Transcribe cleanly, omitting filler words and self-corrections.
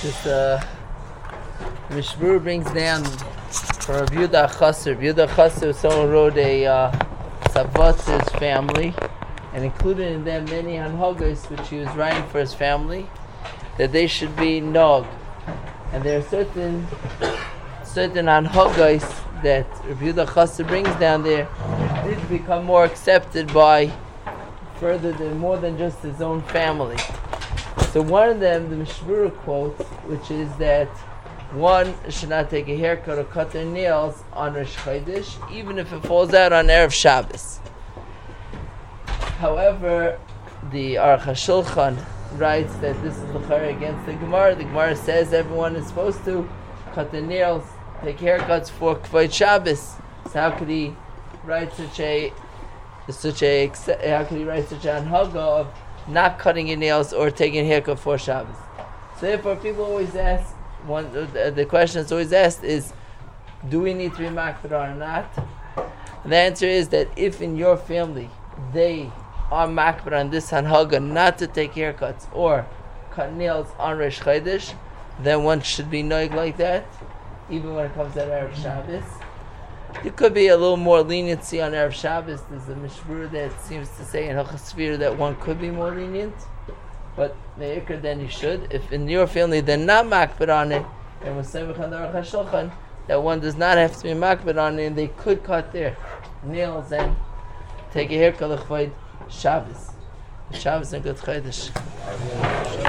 This Mishmur brings down from Rav Yehuda Chasser. Yehuda Chasser, someone wrote a Savatz's family, and included in them many Hanhagos which he was writing for his family, that they should be Nog. And there are certain Hanhagos that Rav Yehuda Chasser brings down there did become more accepted by more than just his own family. So one of them, the Mishmur quotes, which is that one should not take a haircut or cut their nails on Rosh Chodesh, even if it falls out on Erev Shabbos. However, the Aruch HaShulchan writes that this is l'chara against the Gemara. The Gemara says everyone is supposed to cut their nails, take haircuts for Kvod Shabbos. So how could he write such an anhaga of not cutting your nails or taking a haircut for Shabbos? So therefore, people always ask. The question that's always asked is, do we need to be makbid or not? And the answer is that if in your family they are makbid on this hanhaga not to take haircuts or cut nails on Rosh Chodesh, then one should be noig like that, even when it comes to Erev Shabbos. There could be a little more leniency on Erev Shabbos. There's a mishmur that seems to say in Hilchos Sefira that one could be more lenient. But the ikr, then you should. If in your family they're not makbid on it, and with Sevach and Aruch HaShulchan, that one does not have to be makbid on it, and they could cut their nails and take a haircut l'chvod Shabbos. Shabbos and Good Chodesh.